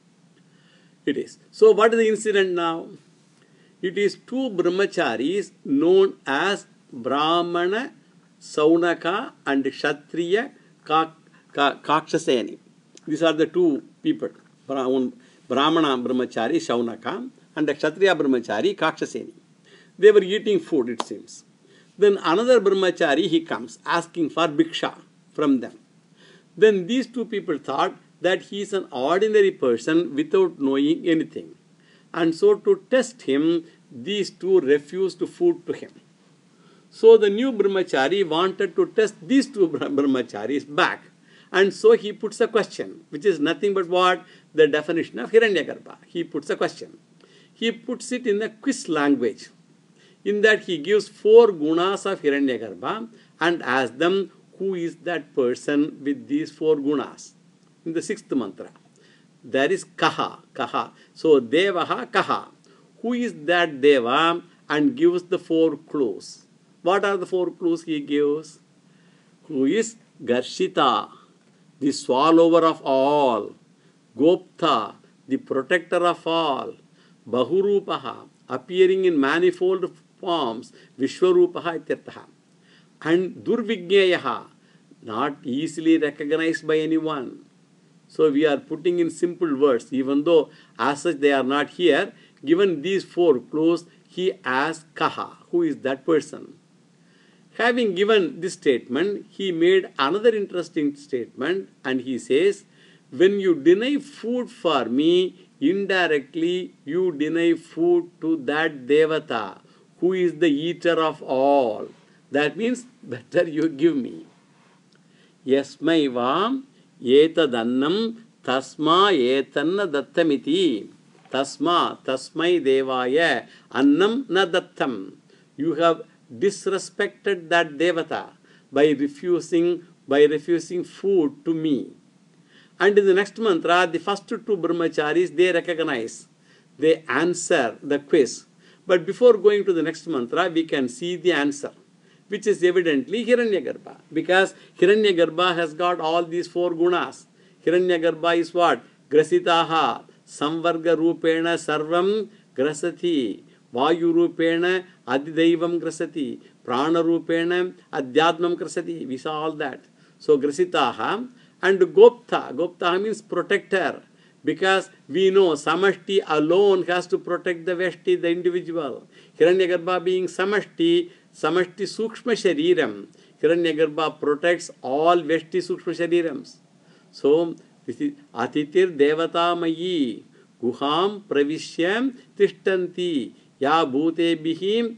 It is. So, what is the incident now? It is two brahmacharis known as Brahmana Saunaka and Kshatriya Kakshaseni. These are the two people. Brahmana Brahmachari Saunaka and the Kshatriya Brahmachari Kakshaseni. They were eating food, it seems. Then another brahmachari, he comes asking for bhiksha from them. Then these two people thought that he is an ordinary person without knowing anything. And so to test him, these two refused food to him. So the new brahmachari wanted to test these two brahmacharis back. And so he puts a question, which is nothing but what? The definition of Hiranyagarbha. He puts a question. He puts it in a quiz language. In that he gives four gunas of Hiranyagarbha and asks them who is that person with these four gunas. In the sixth mantra, there is Kaha, Kaha. So Devaha, Kaha. Who is that Deva? And gives the four clues. What are the four clues he gives? Who is Garshita, the swallower of all. Gopta, the protector of all. Bahurupaha, appearing in manifold forms, Vishwarupaha ityarthaha. And Durvigneyaha, not easily recognized by anyone. So we are putting in simple words, even though as such they are not here. Given these four clues, he asks Kaha, who is that person? Having given this statement, he made another interesting statement, and he says, when you deny food for me, indirectly you deny food to that Devata, who is the eater of all. That means, better you give me. Yasmai vam etadannam tasma etanna dattamiti. Tasma, tasmai devaya, annam na dattam. You have disrespected that Devata by refusing, by refusing food to me. And in the next mantra, the first two brahmacharis, they recognize, they answer the quiz. But before going to the next mantra, we can see the answer, which is evidently Hiranyagarbha. Because Hiranyagarbha has got all these four gunas. Hiranyagarbha is what? Grasitaha, Samvarga Rupena Sarvam Grasati, Vayu Rupena Adidaivam Grasati, Prana Rupena Adhyatmam Grasati. We saw all that. So Grasitaha and Gopta. Gopta means protector. Because we know Samashti alone has to protect the Veshti, the individual. Hiranyagarbha being Samashti, Samashti Sukshma Shariram. Hiranyagarbha protects all Veshti Sukshma Sharirams. So, this is Atitir Devata Mayi Guham Pravishyam Tishtanti Ya Bhute Bihim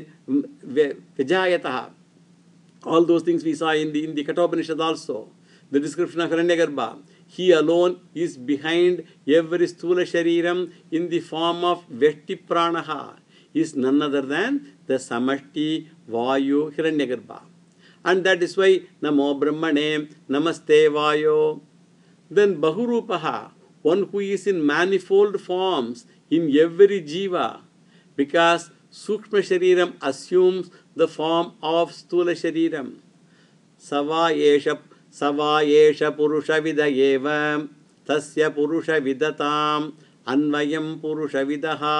Vijayataha. All those things we saw in the, in the Kathopanishad also. The description of Hiranyagarbha. He alone is behind every Sthula Shariram in the form of Veshti Pranaha. He is none other than the Samashti Vayu Hiranyagarbha. And that is why Namo Brahmane Namaste Vayo. Then Bahurupaha, one who is in manifold forms in every jiva, because Sukshma Shariram assumes the form of Sthula Shariram. Sava Yesha Sava Yesha Purusha Vidayeva Tasya Purusha Vidatam Anvayam Purusha Vidaha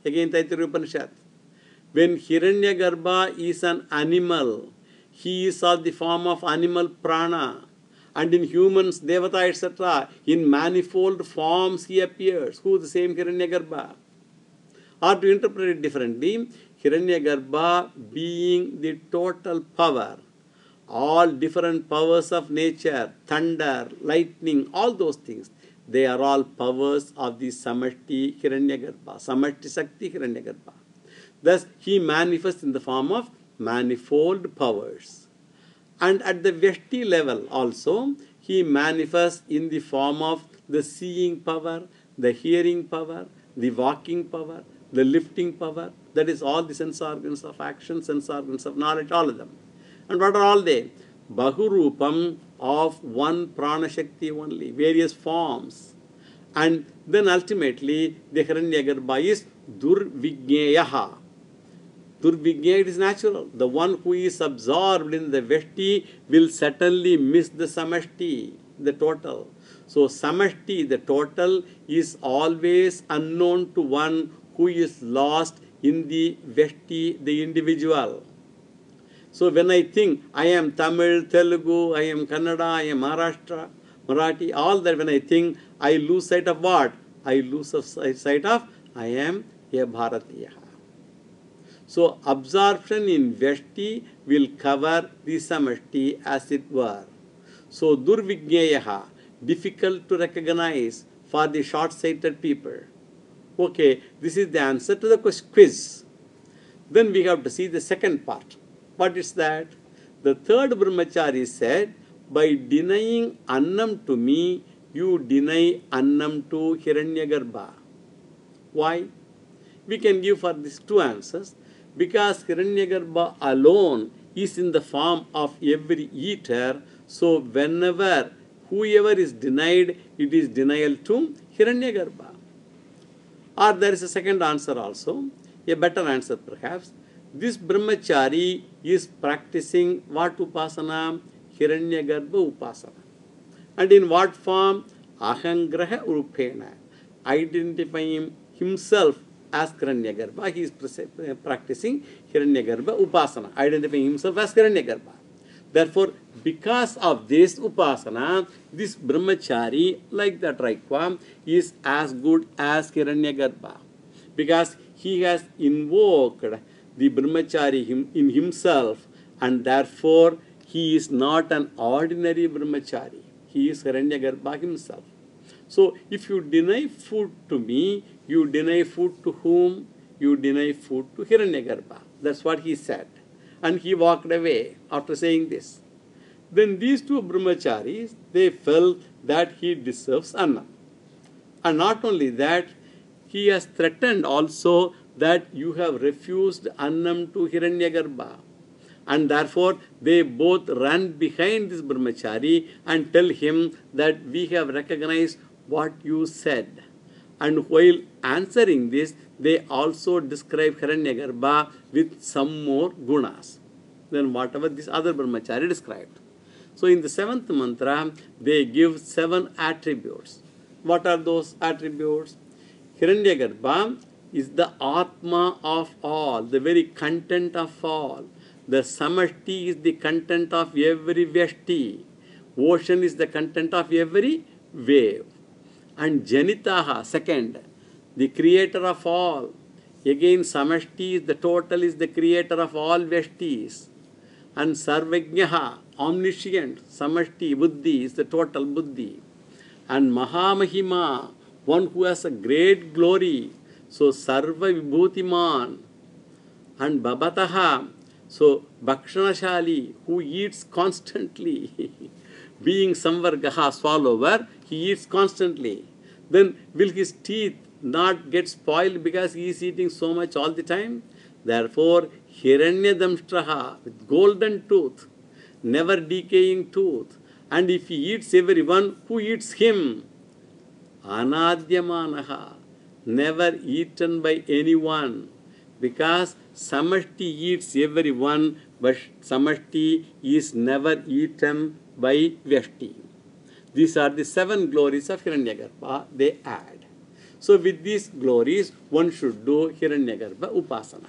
Again, Taittiriya Upanishad. When Hiranyagarbha is an animal, he is of the form of animal prana. And in humans, Devata, et cetera, in manifold forms he appears. Who is the same Hiranyagarbha? Or to interpret it differently, Hiranyagarbha being the total power, all different powers of nature, thunder, lightning, all those things, they are all powers of the Samashti Hiranyagarbha, Samashti Sakti Hiranyagarbha. Thus, he manifests in the form of manifold powers. And at the Vyashti level also, he manifests in the form of the seeing power, the hearing power, the walking power, the lifting power. That is all the sense organs of action, sense organs of knowledge, all of them. And what are all they? Bahurupam of one prana shakti only, various forms. And then ultimately, the Hiranyagarbha is Durvigneyaha. Durvigneya, it is natural. The one who is absorbed in the Vyashti will certainly miss the Samashti, the total. So Samashti, the total, is always unknown to one who is lost in the Vyashti, the individual. So when I think I am Tamil, Telugu, I am Kannada, I am Maharashtra, Marathi, all that, when I think, I lose sight of what? I lose sight of I am a Bharatiya. So absorption in Vyashti will cover the Samashti as it were. So Durvigneyaha, difficult to recognize for the short-sighted people. Okay, this is the answer to the quiz. Then we have to see the second part. What is that? The third brahmachari said, by denying annam to me, you deny annam to Hiranyagarbha. Why? We can give for these two answers. Because Hiranyagarbha alone is in the form of every eater, so whenever, whoever is denied, it is denial to Hiranyagarbha. Or there is a second answer also, a better answer perhaps. This brahmachari is practicing what upasana? Hiranyagarbha upasana. And in what form? Ahangraha urupena. Identifying himself as Hiranyagarbha, he is practicing Hiranyagarbha upasana, identifying himself as Hiranyagarbha. Therefore, because of this upasana, this brahmachari, like that Raikva, is as good as Hiranyagarbha. Because he has invoked the brahmachari in himself, and therefore he is not an ordinary brahmachari. He is Hiranyagarbha himself. So, if you deny food to me, you deny food to whom? You deny food to Hiranyagarbha. That's what he said. And he walked away after saying this. Then these two brahmacharis, they felt that he deserves annam. And not only that, he has threatened also that you have refused annam to Hiranyagarbha. And therefore, they both ran behind this brahmachari and tell him that we have recognized what you said. And while answering this, they also describe Hiranyagarbha with some more gunas than whatever this other brahmachari described. So in the seventh mantra, they give seven attributes. What are those attributes? Hiranyagarbha is the Atma of all, the very content of all. The Samashti is the content of every Vyashti. Ocean is the content of every wave. And Janitaha, second, the creator of all. Again, Samashti is the total, is the creator of all Vyashtis. And Sarvajnaha, omniscient, Samashti, Buddhi is the total Buddhi. And Mahamahima, one who has a great glory. So Sarva Vibhutiman. And Babataha, so Bhakshanashali, who eats constantly. Being Samvargaha, swallower, he eats constantly. Then will his teeth not get spoiled because he is eating so much all the time? Therefore, Hiranyadamshtraha, with golden tooth, never decaying tooth. And if he eats everyone, who eats him? Anadyamanaha, never eaten by anyone. Because Samashti eats everyone, but Samashti is never eaten by Vyashti. These are the seven glories of Hiranyagarbha they add. So with these glories, one should do Hiranyagarbha Upasana.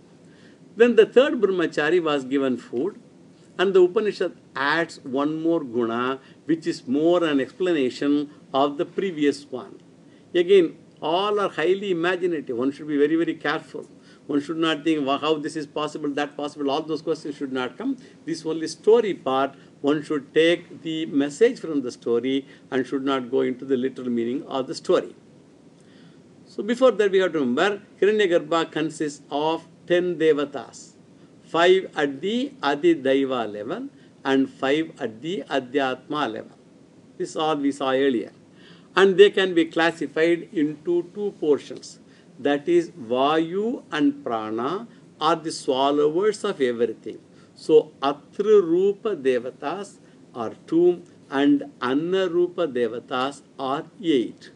Then the third Brahmachari was given food, and the Upanishad adds one more guna, which is more an explanation of the previous one. Again, all are highly imaginative. One should be very, very careful. One should not think how this is possible, that possible. All those questions should not come. This only story part, one should take the message from the story and should not go into the literal meaning of the story. So before that, we have to remember, Hiranyagarbha consists of ten devatas. Five at the Adidaiva level and five at the Adhyatma level. This all we saw earlier. And they can be classified into two portions. That is, Vayu and Prana are the swallowers of everything. So, Atra Rupa Devatas are two and Anna Rupa Devatas are eight.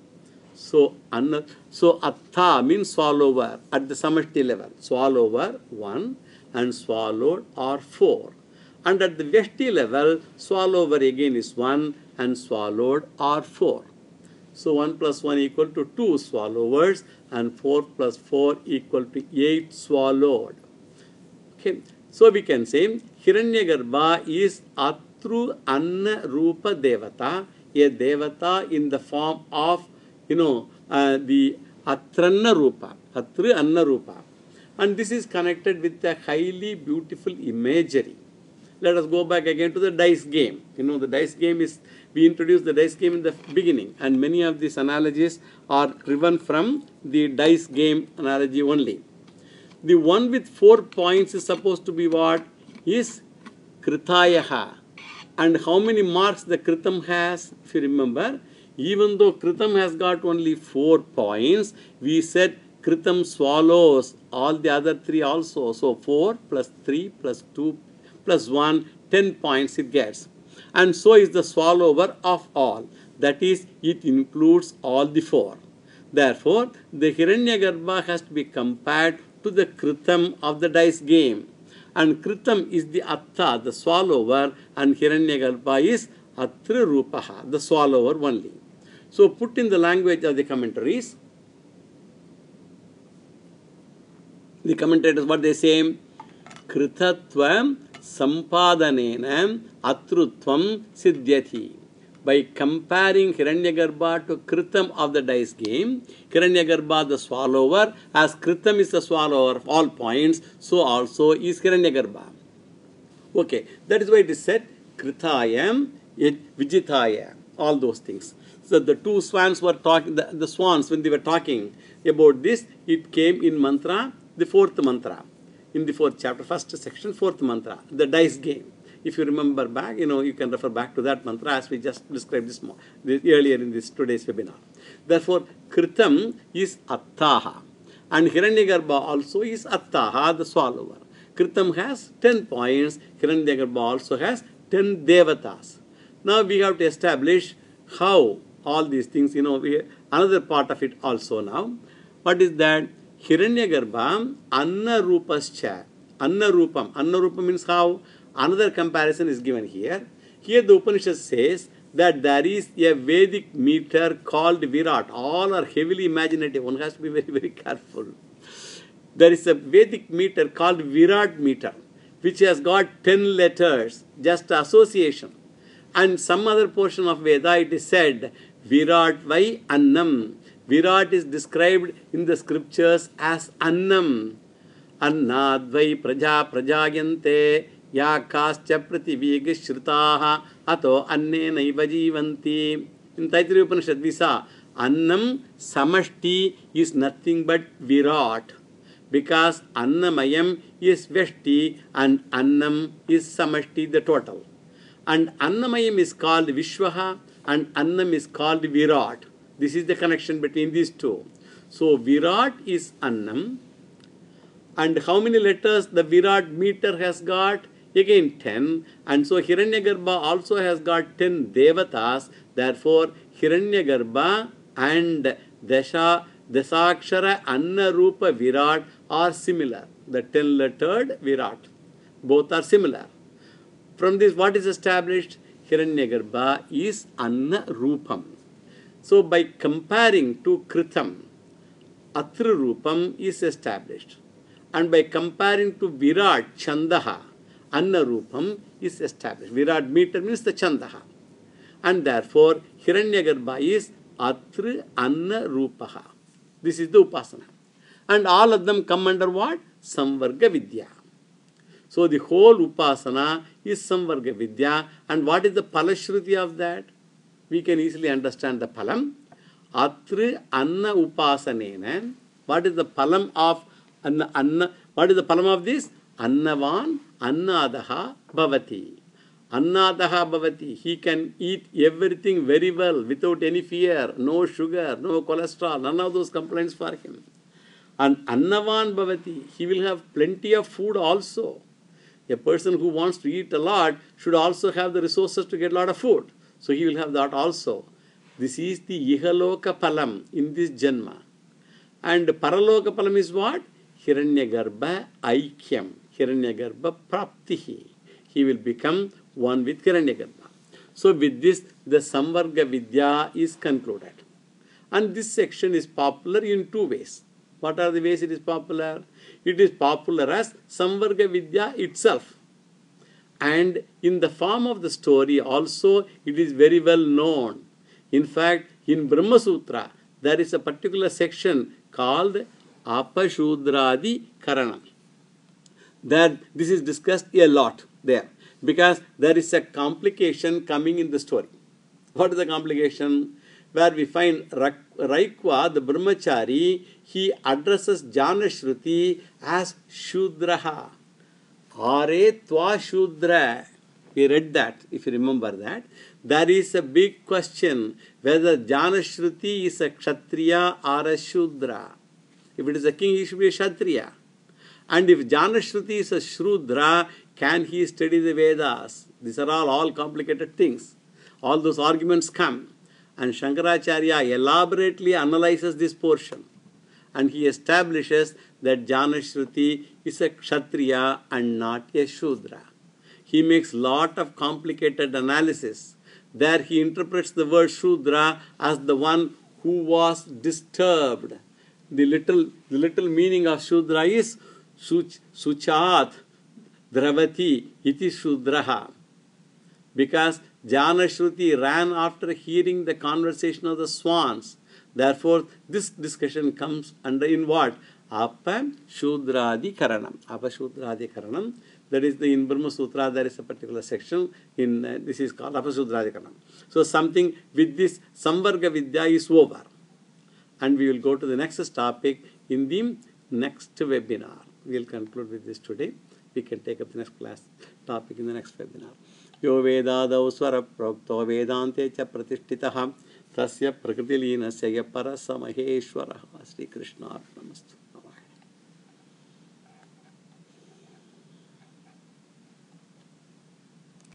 So, Anna, so Atta means swallower at the Samashti level. Swallower, one, and swallowed are four. And at the Vyashti level, swallower again is one and swallowed are four. So one plus one equal to two swallowers and four plus four equal to eight swallowed. Okay. So we can say Hiranyagarbha is Atru Anna Rupa Devata, a Devata in the form of, you know, uh, the Atranna Rupa, Atru Anna Rupa. And this is connected with a highly beautiful imagery. Let us go back again to the dice game. You know, the dice game is, we introduced the dice game in the beginning, and many of these analogies are driven from the dice game analogy only. The one with four points is supposed to be what? Is Kritayaha. And how many marks the Kritam has? If you remember, even though Kritam has got only four points, we said Kritam swallows all the other three also. So four plus three plus two plus one, ten points it gets. And so is the swallower of all. That is, it includes all the four. Therefore, the Hiranyagarbha has to be compared to the Kritam of the dice game. And Kritam is the Atta, the swallower, and Hiranyagarbha is Atra Rupaha, the swallower only. So put in the language of the commentaries. The commentators, what they say? Kritatvam Sampadanena Atrutvam Siddhyati. By comparing Hiranyagarbha to Kritam of the dice game, Hiranyagarbha the swallower, as Kritam is the swallower of all points, so also is Hiranyagarbha. Okay, that is why it is said Kritayam, Vijitayam, all those things. So the two swans were talking, the, the swans, when they were talking about this, it came in mantra, the fourth mantra. In the fourth chapter, first section, fourth mantra, the dice game. If you remember back, you know, you can refer back to that mantra as we just described this, this earlier in this today's webinar. Therefore, Kritam is Attaha. And Hiranyagarbha also is Attaha, the swallower. Kritam has ten points. Hiranyagarbha also has ten devatas. Now we have to establish how all these things, you know, we, another part of it also now. What is that? Hiranyagarbha Anna Rupascha. Anna Rupam. Anna Rupam means how? Another comparison is given here. Here the Upanishad says that there is a Vedic meter called Virat. All are heavily imaginative. One has to be very, very careful. There is a Vedic meter called Virat meter, which has got ten letters, just association. And some other portion of Veda, it is said, Virat vai Annam. Virat is described in the scriptures as Annam. Annadvai praja prajayante ya kascha prativig shritaha ato anne naiva jivanti. In Taittiriya Upanishad we saw Annam Samashti is nothing but Virat, because Annamayam is Vyashti and Annam is Samashti, the total. And Annamayam is called Vishwaha and Annam is called Virat. This is the connection between these two. So Virat is Annam. And how many letters the Virat meter has got? Again ten. And so Hiranyagarbha also has got ten devatas. Therefore, Hiranyagarbha and Dasha, Dasakshara Anna Rupa Virat are similar. The ten lettered Virat. Both are similar. From this, what is established? Hiranyagarbha is Anna Rupam. So by comparing to Kritam, Atra Rupam is established. And by comparing to Virat, Chandaha, Anna Rupam is established. Virat meter means the Chandaha. And therefore, Hiranyagarbha is Atra Anna Rupaha. This is the Upasana. And all of them come under what? Samvarga Vidya. So the whole Upasana is Samvarga Vidya. And what is the Palashruti of that? We can easily understand the Palam. Atra Anna Upasanena. What is the Palam of Anna? Anna? What is the Palam of this? Annavan Annadaha Bhavati. Annadaha Bhavati. He can eat everything very well without any fear. No sugar, no cholesterol, none of those complaints for him. And Annavan Bhavati. He will have plenty of food also. A person who wants to eat a lot should also have the resources to get a lot of food. So he will have that also. This is the Ihaloka Palam in this Janma. And Paraloka Palam is what? Hiranyagarbha Aikyam. Hiranyagarbha Praptihi. He will become one with Hiranyagarbha. So with this, the Samvarga Vidya is concluded. And this section is popular in two ways. What are the ways it is popular? It is popular as Samvarga Vidya itself. And in the form of the story also, it is very well known. In fact, in Brahma Sutra, there is a particular section called Apashudradi Karanam. That this is discussed a lot there, because there is a complication coming in the story. What is the complication? Where we find Raikwa, the Brahmachari, he addresses Janashruti as Shudraha. Are Twa Shudra. We read that, if you remember that. There is a big question whether Janashruti is a Kshatriya or a Shudra. If it is a king, he should be a Kshatriya. And if Janashruti is a Shudra, can he study the Vedas? These are all, all complicated things. All those arguments come. And Shankaracharya elaborately analyzes this portion. And he establishes that Janashruti is a Kshatriya and not a Shudra. He makes lot of complicated analysis. There he interprets the word Shudra as the one who was disturbed. The little, the little meaning of Shudra is Such, Suchat Dravati iti Shudraha. Because Janashruti ran after hearing the conversation of the swans. Therefore, this discussion comes under in what? Apa Shudradi Karanam. Apa Shudradi Karanam. That is the in Brahma Sutra, there is a particular section. In uh, this is called Apa Shudradi Karanam. So something with this Samvarga Vidya is over. And we will go to the next topic in the next webinar. We will conclude with this today. We can take up the next class topic in the next webinar. Yo Vedadau Swara Prokto Vedante Cha Pratishtitaha Tasya Prakritilina Saya Parasa Maheshwara Sri Krishna Arpanastu.